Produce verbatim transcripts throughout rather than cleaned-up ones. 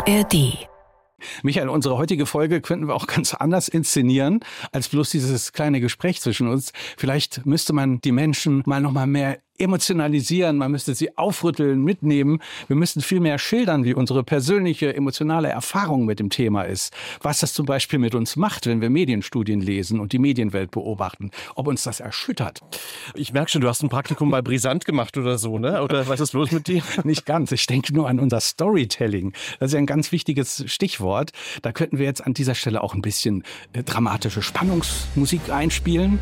A R D. Michael, unsere heutige Folge könnten wir auch ganz anders inszenieren, als bloß dieses kleine Gespräch zwischen uns. Vielleicht müsste man die Menschen mal noch mal mehr emotionalisieren, man müsste sie aufrütteln, mitnehmen. Wir müssten viel mehr schildern, wie unsere persönliche, emotionale Erfahrung mit dem Thema ist. Was das zum Beispiel mit uns macht, wenn wir Medienstudien lesen und die Medienwelt beobachten. Ob uns das erschüttert. Ich merke schon, du hast ein Praktikum bei Brisant gemacht oder so, ne? Oder was ist los mit dir? Nicht ganz. Ich denke nur an unser Storytelling. Das ist ja ein ganz wichtiges Stichwort. Da könnten wir jetzt an dieser Stelle auch ein bisschen äh, dramatische Spannungsmusik einspielen.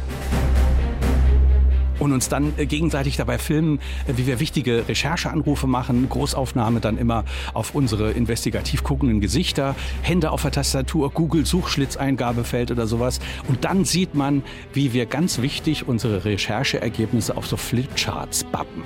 Und uns dann gegenseitig dabei filmen, wie wir wichtige Rechercheanrufe machen, Großaufnahme dann immer auf unsere investigativ guckenden Gesichter, Hände auf der Tastatur, Google-Suchschlitzeingabefeld oder sowas. Und dann sieht man, wie wir ganz wichtig unsere Rechercheergebnisse auf so Flipcharts bappen.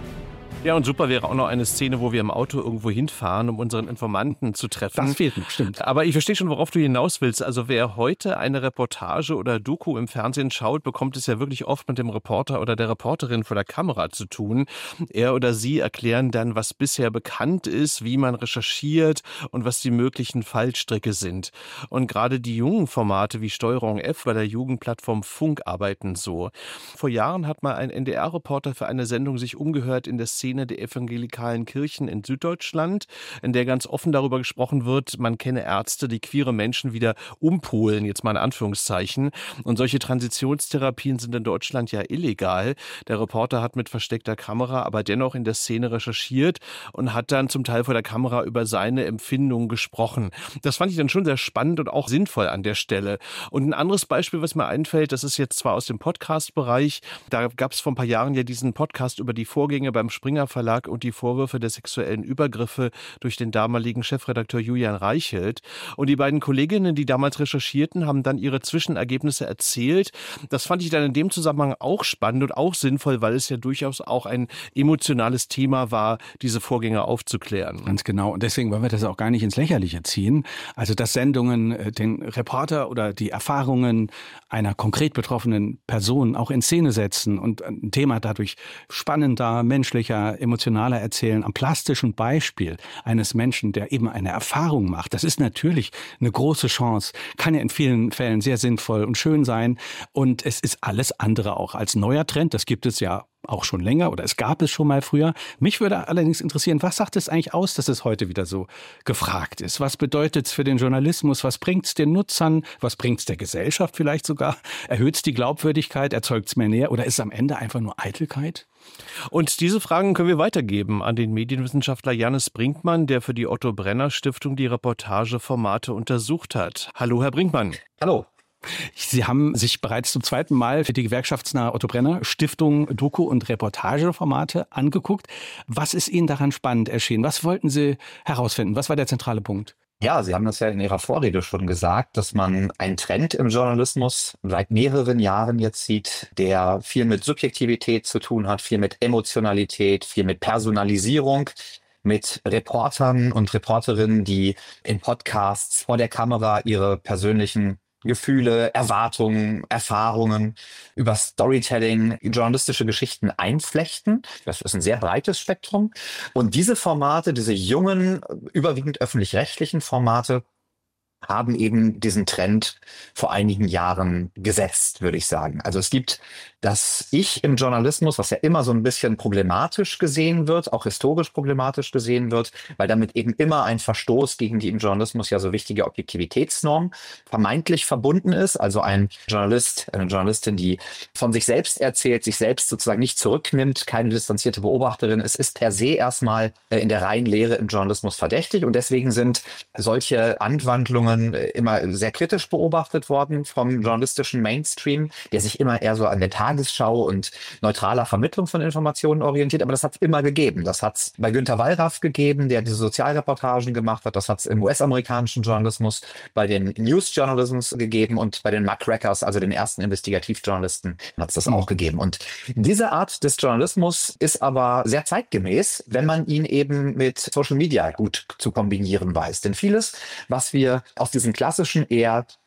Ja, und super wäre auch noch eine Szene, wo wir im Auto irgendwo hinfahren, um unseren Informanten zu treffen. Das fehlt noch, stimmt. Aber ich verstehe schon, worauf du hinaus willst. Also wer heute eine Reportage oder Doku im Fernsehen schaut, bekommt es ja wirklich oft mit dem Reporter oder der Reporterin vor der Kamera zu tun. Er oder sie erklären dann, was bisher bekannt ist, wie man recherchiert und was die möglichen Fallstricke sind. Und gerade die jungen Formate wie Steuerung F bei der Jugendplattform Funk arbeiten so. Vor Jahren hat mal ein N D R-Reporter für eine Sendung sich umgehört in der Szene der evangelikalen Kirchen in Süddeutschland, in der ganz offen darüber gesprochen wird, man kenne Ärzte, die queere Menschen wieder umpolen, jetzt mal in Anführungszeichen. Und solche Transitionstherapien sind in Deutschland ja illegal. Der Reporter hat mit versteckter Kamera aber dennoch in der Szene recherchiert und hat dann zum Teil vor der Kamera über seine Empfindungen gesprochen. Das fand ich dann schon sehr spannend und auch sinnvoll an der Stelle. Und ein anderes Beispiel, was mir einfällt, das ist jetzt zwar aus dem Podcast-Bereich, da gab es vor ein paar Jahren ja diesen Podcast über die Vorgänge beim Springer Verlag und die Vorwürfe der sexuellen Übergriffe durch den damaligen Chefredakteur Julian Reichelt. Und die beiden Kolleginnen, die damals recherchierten, haben dann ihre Zwischenergebnisse erzählt. Das fand ich dann in dem Zusammenhang auch spannend und auch sinnvoll, weil es ja durchaus auch ein emotionales Thema war, diese Vorgänge aufzuklären. Ganz genau. Und deswegen wollen wir das auch gar nicht ins Lächerliche ziehen. Also, dass Sendungen den Reporter oder die Erfahrungen einer konkret betroffenen Person auch in Szene setzen und ein Thema dadurch spannender, menschlicher, emotionaler erzählen, am plastischen Beispiel eines Menschen, der eben eine Erfahrung macht. Das ist natürlich eine große Chance, kann ja in vielen Fällen sehr sinnvoll und schön sein. Und es ist alles andere auch als neuer Trend. Das gibt es ja auch schon länger oder es gab es schon mal früher. Mich würde allerdings interessieren, was sagt es eigentlich aus, dass es heute wieder so gefragt ist? Was bedeutet es für den Journalismus? Was bringt es den Nutzern? Was bringt es der Gesellschaft vielleicht sogar? Erhöht es die Glaubwürdigkeit? Erzeugt es mehr Nähe? Oder ist es am Ende einfach nur Eitelkeit? Und diese Fragen können wir weitergeben an den Medienwissenschaftler Jannis Brinkmann, der für die Otto Brenner Stiftung die Reportageformate untersucht hat. Hallo, Herr Brinkmann. Hallo. Sie haben sich bereits zum zweiten Mal für die gewerkschaftsnahe Otto Brenner Stiftung Doku- und Reportageformate angeguckt. Was ist Ihnen daran spannend erschienen? Was wollten Sie herausfinden? Was war der zentrale Punkt? Ja, Sie haben das ja in Ihrer Vorrede schon gesagt, dass man einen Trend im Journalismus seit mehreren Jahren jetzt sieht, der viel mit Subjektivität zu tun hat, viel mit Emotionalität, viel mit Personalisierung, mit Reportern und Reporterinnen, die in Podcasts vor der Kamera ihre persönlichen Gefühle, Erwartungen, Erfahrungen über Storytelling, journalistische Geschichten einflechten. Das ist ein sehr breites Spektrum. Und diese Formate, diese jungen, überwiegend öffentlich-rechtlichen Formate, haben eben diesen Trend vor einigen Jahren gesetzt, würde ich sagen. Also es gibt das Ich im Journalismus, was ja immer so ein bisschen problematisch gesehen wird, auch historisch problematisch gesehen wird, weil damit eben immer ein Verstoß gegen die im Journalismus ja so wichtige Objektivitätsnorm vermeintlich verbunden ist. Also ein Journalist, eine Journalistin, die von sich selbst erzählt, sich selbst sozusagen nicht zurücknimmt, keine distanzierte Beobachterin. Es ist per se erstmal in der reinen Lehre im Journalismus verdächtig und deswegen sind solche Anwandlungen immer sehr kritisch beobachtet worden vom journalistischen Mainstream, der sich immer eher so an der Tagesschau und neutraler Vermittlung von Informationen orientiert. Aber das hat es immer gegeben. Das hat es bei Günter Wallraff gegeben, der diese Sozialreportagen gemacht hat. Das hat es im U S-amerikanischen Journalismus, bei den News-Journalismus gegeben und bei den Muckrackers, also den ersten Investigativjournalisten, hat es das auch gegeben. Und diese Art des Journalismus ist aber sehr zeitgemäß, wenn man ihn eben mit Social Media gut zu kombinieren weiß. Denn vieles, was wir aus diesen klassischen, eher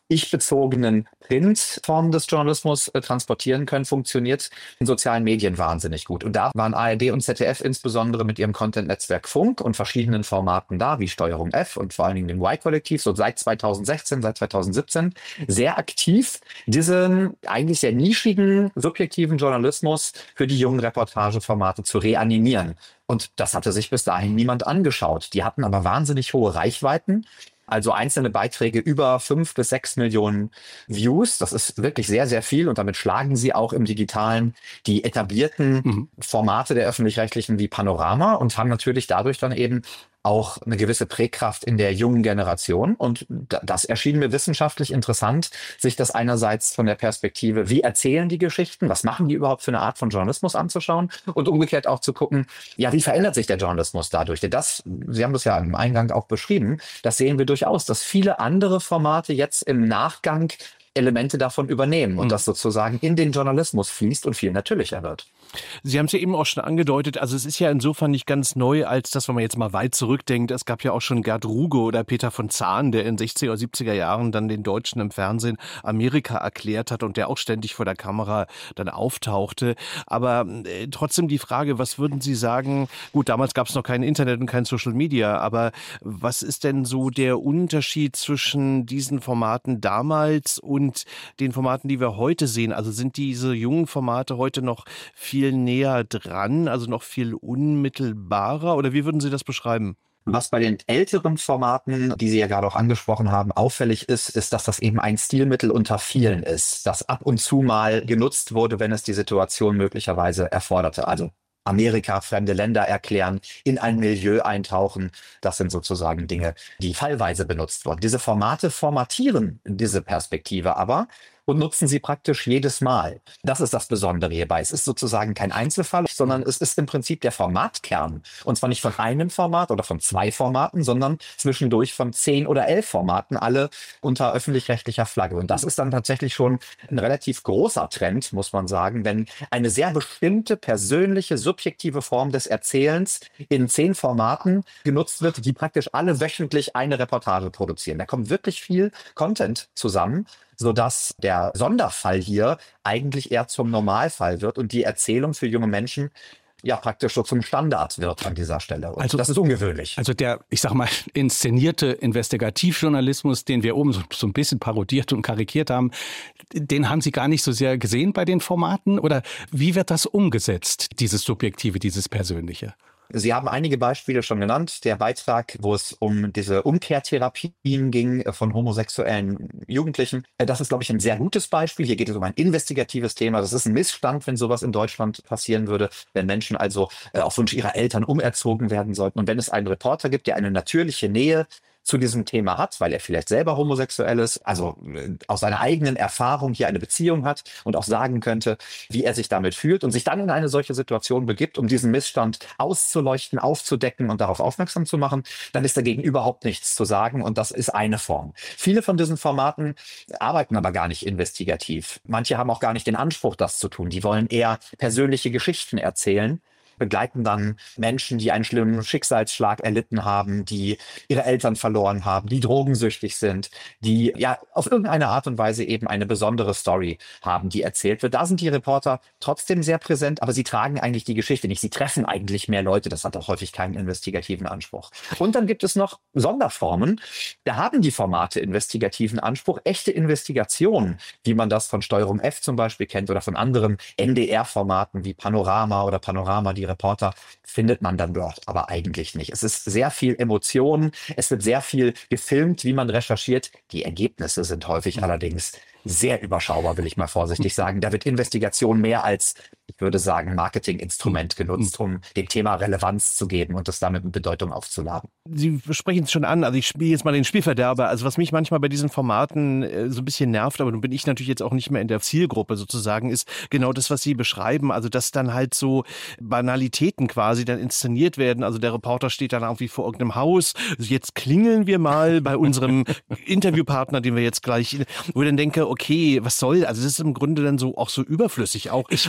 ich-bezogenen Printformen des Journalismus äh, transportieren können, funktioniert in sozialen Medien wahnsinnig gut. Und da waren A R D und Z D F insbesondere mit ihrem Content-Netzwerk Funk und verschiedenen Formaten da, wie Steuerung F und vor allen Dingen dem Y-Kollektiv, so seit zweitausendsechzehn, seit zweitausendsiebzehn, sehr aktiv, diesen eigentlich sehr nischigen, subjektiven Journalismus für die jungen Reportageformate zu reanimieren. Und das hatte sich bis dahin niemand angeschaut. Die hatten aber wahnsinnig hohe Reichweiten. Also einzelne Beiträge über fünf bis sechs Millionen Views. Das ist wirklich sehr, sehr viel. Und damit schlagen sie auch im Digitalen die etablierten mhm. Formate der Öffentlich-Rechtlichen wie Panorama und haben natürlich dadurch dann eben auch eine gewisse Prägkraft in der jungen Generation. Und das erschien mir wissenschaftlich interessant, sich das einerseits von der Perspektive, wie erzählen die Geschichten, was machen die überhaupt für eine Art von Journalismus anzuschauen und umgekehrt auch zu gucken, ja, wie verändert sich der Journalismus dadurch? Denn das, Sie haben das ja im Eingang auch beschrieben, das sehen wir durchaus, dass viele andere Formate jetzt im Nachgang Elemente davon übernehmen und mhm. das sozusagen in den Journalismus fließt und viel natürlicher wird. Sie haben es ja eben auch schon angedeutet, also es ist ja insofern nicht ganz neu, als dass, wenn man jetzt mal weit zurückdenkt, es gab ja auch schon Gerd Ruge oder Peter von Zahn, der in sechziger oder siebziger Jahren dann den Deutschen im Fernsehen Amerika erklärt hat und der auch ständig vor der Kamera dann auftauchte. Aber äh, trotzdem die Frage, was würden Sie sagen, gut, damals gab es noch kein Internet und kein Social Media, aber was ist denn so der Unterschied zwischen diesen Formaten damals und den Formaten, die wir heute sehen? Also sind diese jungen Formate heute noch viel viel näher dran, also noch viel unmittelbarer? Oder wie würden Sie das beschreiben? Was bei den älteren Formaten, die Sie ja gerade auch angesprochen haben, auffällig ist, ist, dass das eben ein Stilmittel unter vielen ist, das ab und zu mal genutzt wurde, wenn es die Situation möglicherweise erforderte. Also Amerika, fremde Länder erklären, in ein Milieu eintauchen. Das sind sozusagen Dinge, die fallweise benutzt wurden. Diese Formate formatieren diese Perspektive aber und nutzen sie praktisch jedes Mal. Das ist das Besondere hierbei. Es ist sozusagen kein Einzelfall, sondern es ist im Prinzip der Formatkern. Und zwar nicht von einem Format oder von zwei Formaten, sondern zwischendurch von zehn oder elf Formaten, alle unter öffentlich-rechtlicher Flagge. Und das ist dann tatsächlich schon ein relativ großer Trend, muss man sagen, wenn eine sehr bestimmte, persönliche, subjektive Form des Erzählens in zehn Formaten genutzt wird, die praktisch alle wöchentlich eine Reportage produzieren. Da kommt wirklich viel Content zusammen, sodass der Sonderfall hier eigentlich eher zum Normalfall wird und die Erzählung für junge Menschen ja praktisch so zum Standard wird an dieser Stelle. Und also das ist ungewöhnlich. Also der, ich sag mal, inszenierte Investigativjournalismus, den wir oben so, so ein bisschen parodiert und karikiert haben, den haben Sie gar nicht so sehr gesehen bei den Formaten? Oder wie wird das umgesetzt, dieses Subjektive, dieses Persönliche? Sie haben einige Beispiele schon genannt. Der Beitrag, wo es um diese Umkehrtherapien ging von homosexuellen Jugendlichen. Das ist, glaube ich, ein sehr gutes Beispiel. Hier geht es um ein investigatives Thema. Das ist ein Missstand, wenn sowas in Deutschland passieren würde, wenn Menschen also auf Wunsch ihrer Eltern umerzogen werden sollten. Und wenn es einen Reporter gibt, der eine natürliche Nähe zu diesem Thema hat, weil er vielleicht selber homosexuell ist, also aus seiner eigenen Erfahrung hier eine Beziehung hat und auch sagen könnte, wie er sich damit fühlt und sich dann in eine solche Situation begibt, um diesen Missstand auszuleuchten, aufzudecken und darauf aufmerksam zu machen, dann ist dagegen überhaupt nichts zu sagen und das ist eine Form. Viele von diesen Formaten arbeiten aber gar nicht investigativ. Manche haben auch gar nicht den Anspruch, das zu tun. Die wollen eher persönliche Geschichten erzählen, begleiten dann Menschen, die einen schlimmen Schicksalsschlag erlitten haben, die ihre Eltern verloren haben, die drogensüchtig sind, die ja auf irgendeine Art und Weise eben eine besondere Story haben, die erzählt wird. Da sind die Reporter trotzdem sehr präsent, aber sie tragen eigentlich die Geschichte nicht. Sie treffen eigentlich mehr Leute. Das hat auch häufig keinen investigativen Anspruch. Und dann gibt es noch Sonderformen. Da haben die Formate investigativen Anspruch. Echte Investigationen, wie man das von Steuerung F zum Beispiel kennt oder von anderen N D R-Formaten wie Panorama oder Panorama, die Reporter, findet man dann dort aber eigentlich nicht. Es ist sehr viel Emotion, es wird sehr viel gefilmt, wie man recherchiert. Die Ergebnisse sind häufig allerdings sehr überschaubar, will ich mal vorsichtig sagen. Da wird Investigation mehr als, ich würde sagen, Marketinginstrument genutzt, um dem Thema Relevanz zu geben und das damit mit Bedeutung aufzuladen. Sie sprechen es schon an, also ich spiele jetzt mal den Spielverderber. Also was mich manchmal bei diesen Formaten äh, so ein bisschen nervt, aber nun bin ich natürlich jetzt auch nicht mehr in der Zielgruppe sozusagen, ist genau das, was Sie beschreiben. Also dass dann halt so Banalitäten quasi dann inszeniert werden. Also der Reporter steht dann irgendwie vor irgendeinem Haus. Also jetzt klingeln wir mal bei unserem Interviewpartner, den wir jetzt gleich, wo ich dann denke, okay, was soll, also das ist im Grunde dann so auch so überflüssig auch. Ich, wo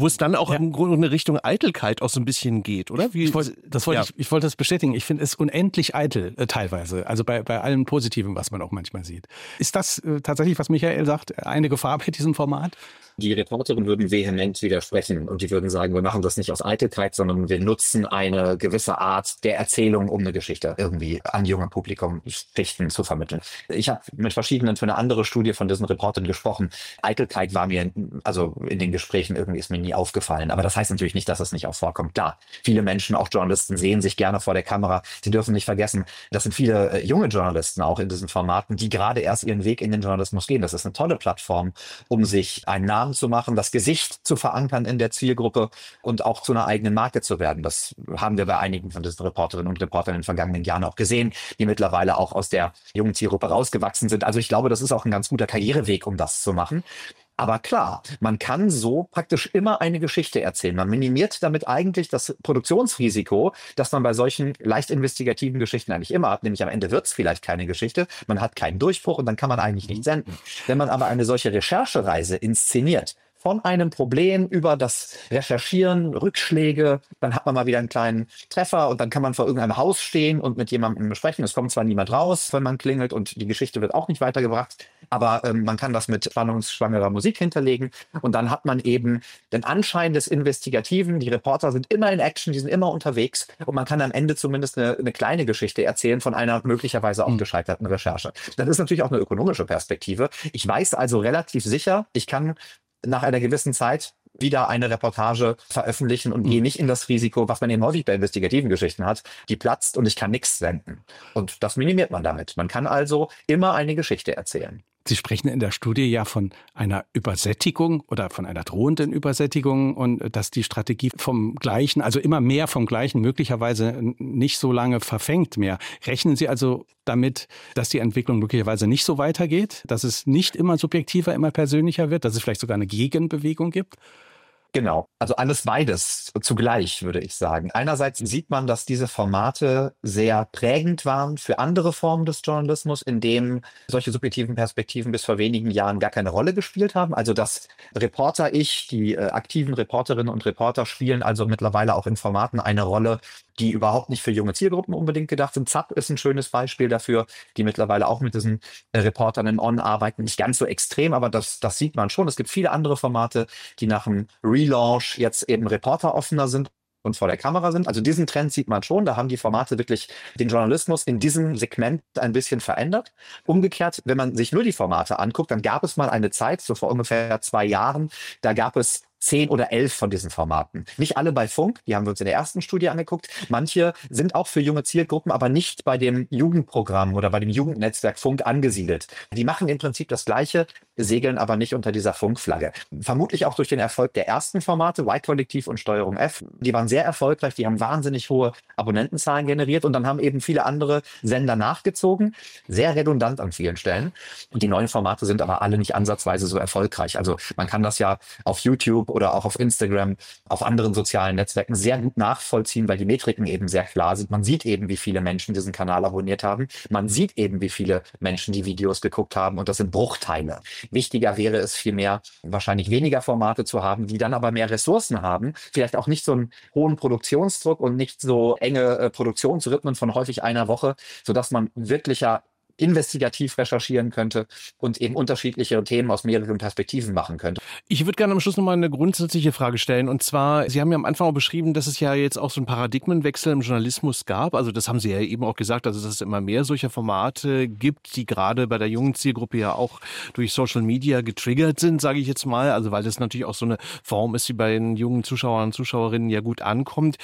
wo es dann auch Ja. im Grunde eine Richtung Eitelkeit auch so ein bisschen geht, oder? Wie, Ich wollte das, wollte ja. ich, ich wollte das bestätigen. Ich finde es unendlich eitel äh, teilweise. Also bei, bei allem Positiven, was man auch manchmal sieht. Ist das äh, tatsächlich, was Michael sagt, eine Gefahr bei diesem Format? Die Reporterin würden vehement widersprechen und die würden sagen, wir machen das nicht aus Eitelkeit, sondern wir nutzen eine gewisse Art der Erzählung, um eine Geschichte irgendwie an junge Publikum Schichten zu vermitteln. Ich habe mit verschiedenen für eine andere Studie von diesen Reportern gesprochen. Eitelkeit war mir, also in den Gesprächen irgendwie ist mir nie aufgefallen. Aber das heißt natürlich nicht, dass es nicht auch vorkommt. Da viele Menschen, auch Journalisten, sehen sich gerne vor der Kamera. Sie dürfen nicht vergessen, das sind viele äh, junge Journalisten auch in diesen Formaten, die gerade erst ihren Weg in den Journalismus gehen. Das ist eine tolle Plattform, um sich einen Namen zu machen, das Gesicht zu verankern in der Zielgruppe und auch zu einer eigenen Marke zu werden. Das haben wir bei einigen von diesen Reporterinnen und Reportern in den vergangenen Jahren auch gesehen, die mittlerweile auch aus der jungen Zielgruppe rausgewachsen sind. Also ich glaube, das ist auch ein ganz guter Karriereweg, um das zu machen. Aber klar, man kann so praktisch immer eine Geschichte erzählen. Man minimiert damit eigentlich das Produktionsrisiko, das man bei solchen leicht investigativen Geschichten eigentlich immer hat. Nämlich am Ende wird es vielleicht keine Geschichte, man hat keinen Durchbruch und dann kann man eigentlich nicht senden. Wenn man aber eine solche Recherchereise inszeniert, von einem Problem über das Recherchieren, Rückschläge, dann hat man mal wieder einen kleinen Treffer und dann kann man vor irgendeinem Haus stehen und mit jemandem sprechen. Es kommt zwar niemand raus, wenn man klingelt und die Geschichte wird auch nicht weitergebracht, aber ähm, man kann das mit spannungsschwangerer Musik hinterlegen und dann hat man eben den Anschein des Investigativen. Die Reporter sind immer in Action, die sind immer unterwegs und man kann am Ende zumindest eine, eine kleine Geschichte erzählen von einer möglicherweise auch gescheiterten Recherche. Das ist natürlich auch eine ökonomische Perspektive. Ich weiß also relativ sicher, ich kann nach einer gewissen Zeit wieder eine Reportage veröffentlichen und mhm. gehe nicht in das Risiko, was man eben häufig bei investigativen Geschichten hat, die platzt und ich kann nichts senden. Und das minimiert man damit. Man kann also immer eine Geschichte erzählen. Sie sprechen in der Studie ja von einer Übersättigung oder von einer drohenden Übersättigung und dass die Strategie vom Gleichen, also immer mehr vom Gleichen, möglicherweise nicht so lange verfängt mehr. Rechnen Sie also damit, dass die Entwicklung möglicherweise nicht so weitergeht, dass es nicht immer subjektiver, immer persönlicher wird, dass es vielleicht sogar eine Gegenbewegung gibt? Genau, also alles beides zugleich, würde ich sagen. Einerseits sieht man, dass diese Formate sehr prägend waren für andere Formen des Journalismus, in dem solche subjektiven Perspektiven bis vor wenigen Jahren gar keine Rolle gespielt haben. Also das Reporter-Ich, die äh, aktiven Reporterinnen und Reporter spielen also mittlerweile auch in Formaten eine Rolle, die überhaupt nicht für junge Zielgruppen unbedingt gedacht sind. Zapp ist ein schönes Beispiel dafür, die mittlerweile auch mit diesen äh, Reportern in On arbeiten. Nicht ganz so extrem, aber das, das sieht man schon. Es gibt viele andere Formate, die nach dem Relaunch jetzt eben reporteroffener sind und vor der Kamera sind. Also diesen Trend sieht man schon. Da haben die Formate wirklich den Journalismus in diesem Segment ein bisschen verändert. Umgekehrt, wenn man sich nur die Formate anguckt, dann gab es mal eine Zeit, so vor ungefähr zwei Jahren, da gab es zehn oder elf von diesen Formaten. Nicht alle bei Funk, die haben wir uns in der ersten Studie angeguckt. Manche sind auch für junge Zielgruppen, aber nicht bei dem Jugendprogramm oder bei dem Jugendnetzwerk Funk angesiedelt. Die machen im Prinzip das Gleiche, segeln aber nicht unter dieser Funkflagge. Vermutlich auch durch den Erfolg der ersten Formate, Y-Kollektiv und Steuerung F. Die waren sehr erfolgreich, die haben wahnsinnig hohe Abonnentenzahlen generiert und dann haben eben viele andere Sender nachgezogen. Sehr redundant an vielen Stellen. Und die neuen Formate sind aber alle nicht ansatzweise so erfolgreich. Also man kann das ja auf YouTube oder auch auf Instagram, auf anderen sozialen Netzwerken sehr gut nachvollziehen, weil die Metriken eben sehr klar sind. Man sieht eben, wie viele Menschen diesen Kanal abonniert haben. Man sieht eben, wie viele Menschen die Videos geguckt haben und das sind Bruchteile. Wichtiger wäre es vielmehr, wahrscheinlich weniger Formate zu haben, die dann aber mehr Ressourcen haben. Vielleicht auch nicht so einen hohen Produktionsdruck und nicht so enge äh, Produktionsrhythmen von häufig einer Woche, sodass man wirklicher investigativ recherchieren könnte und eben unterschiedliche Themen aus mehreren Perspektiven machen könnte. Ich würde gerne am Schluss nochmal eine grundsätzliche Frage stellen. Und zwar, Sie haben ja am Anfang auch beschrieben, dass es ja jetzt auch so einen Paradigmenwechsel im Journalismus gab. Also das haben Sie ja eben auch gesagt, also dass es immer mehr solcher Formate gibt, die gerade bei der jungen Zielgruppe ja auch durch Social Media getriggert sind, sage ich jetzt mal. Also weil das natürlich auch so eine Form ist, die bei den jungen Zuschauern und Zuschauerinnen ja gut ankommt.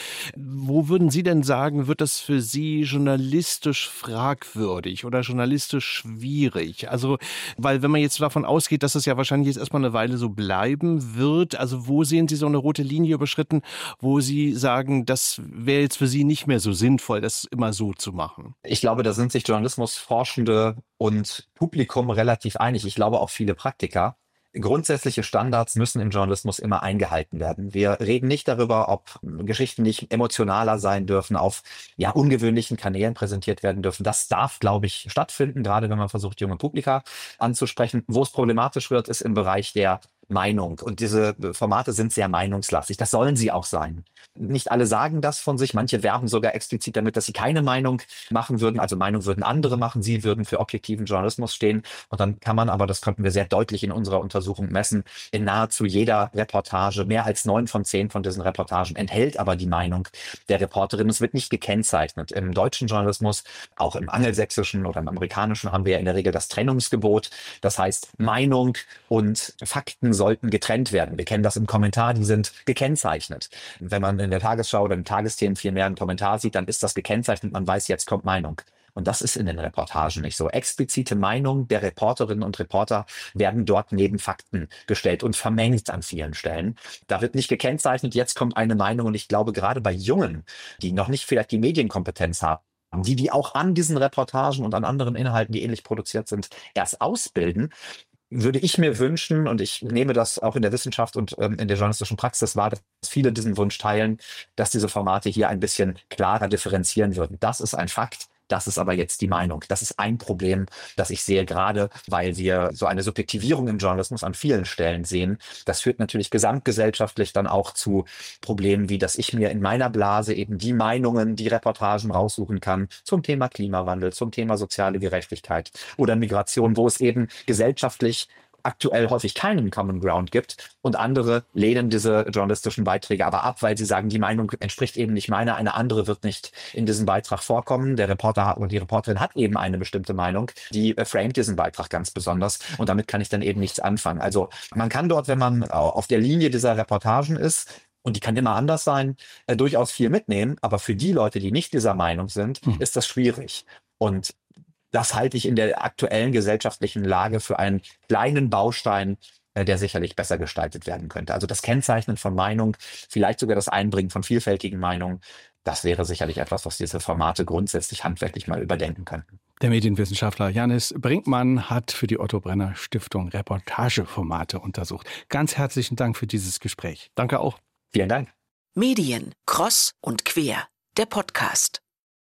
Wo würden Sie denn sagen, wird das für Sie journalistisch fragwürdig oder journalistisch schwierig? Also, weil wenn man jetzt davon ausgeht, dass es ja wahrscheinlich jetzt erstmal eine Weile so bleiben wird, also wo sehen Sie so eine rote Linie überschritten, wo Sie sagen, das wäre jetzt für Sie nicht mehr so sinnvoll, das immer so zu machen? Ich glaube, da sind sich Journalismusforschende und Publikum relativ einig. Ich glaube auch viele Praktiker. Grundsätzliche Standards müssen im Journalismus immer eingehalten werden. Wir reden nicht darüber, ob Geschichten nicht emotionaler sein dürfen, auf ja ungewöhnlichen Kanälen präsentiert werden dürfen. Das darf, glaube ich, stattfinden, gerade wenn man versucht, junge Publika anzusprechen. Wo es problematisch wird, ist im Bereich der Meinung. Und diese Formate sind sehr meinungslastig. Das sollen sie auch sein. Nicht alle sagen das von sich. Manche werben sogar explizit damit, dass sie keine Meinung machen würden. Also Meinung würden andere machen. Sie würden für objektiven Journalismus stehen. Und dann kann man aber, das konnten wir sehr deutlich in unserer Untersuchung messen, in nahezu jeder Reportage, mehr als neun von zehn von diesen Reportagen enthält aber die Meinung der Reporterin. Es wird nicht gekennzeichnet. Im deutschen Journalismus, auch im angelsächsischen oder im amerikanischen, haben wir ja in der Regel das Trennungsgebot. Das heißt, Meinung und Fakten sollten getrennt werden. Wir kennen das im Kommentar, die sind gekennzeichnet. Wenn man in der Tagesschau oder in Tagesthemen viel mehr einen Kommentar sieht, dann ist das gekennzeichnet. Man weiß, jetzt kommt Meinung. Und das ist in den Reportagen nicht so. Explizite Meinungen der Reporterinnen und Reporter werden dort neben Fakten gestellt und vermengt an vielen Stellen. Da wird nicht gekennzeichnet, jetzt kommt eine Meinung. Und ich glaube, gerade bei Jungen, die noch nicht vielleicht die Medienkompetenz haben, die die auch an diesen Reportagen und an anderen Inhalten, die ähnlich produziert sind, erst ausbilden, würde ich mir wünschen, und ich nehme das auch in der Wissenschaft und ähm, in der journalistischen Praxis wahr, dass viele diesen Wunsch teilen, dass diese Formate hier ein bisschen klarer differenzieren würden. Das ist ein Fakt. Das ist aber jetzt die Meinung. Das ist ein Problem, das ich sehe, gerade weil wir so eine Subjektivierung im Journalismus an vielen Stellen sehen. Das führt natürlich gesamtgesellschaftlich dann auch zu Problemen, wie dass ich mir in meiner Blase eben die Meinungen, die Reportagen raussuchen kann zum Thema Klimawandel, zum Thema soziale Gerechtigkeit oder Migration, wo es eben gesellschaftlich aktuell häufig keinen Common Ground gibt und andere lehnen diese journalistischen Beiträge aber ab, weil sie sagen, die Meinung entspricht eben nicht meiner, eine andere wird nicht in diesem Beitrag vorkommen. Der Reporter oder die Reporterin hat eben eine bestimmte Meinung, die äh, framet diesen Beitrag ganz besonders und damit kann ich dann eben nichts anfangen. Also man kann dort, wenn man auf der Linie dieser Reportagen ist, und die kann immer anders sein, äh, durchaus viel mitnehmen, aber für die Leute, die nicht dieser Meinung sind, hm. ist das schwierig. Und das halte ich in der aktuellen gesellschaftlichen Lage für einen kleinen Baustein, der sicherlich besser gestaltet werden könnte. Also das Kennzeichnen von Meinung, vielleicht sogar das Einbringen von vielfältigen Meinungen, das wäre sicherlich etwas, was diese Formate grundsätzlich handwerklich mal überdenken könnten. Der Medienwissenschaftler Janis Brinkmann hat für die Otto Brenner Stiftung Reportageformate untersucht. Ganz herzlichen Dank für dieses Gespräch. Danke auch. Vielen Dank. Medien, Cross und Quer, der Podcast.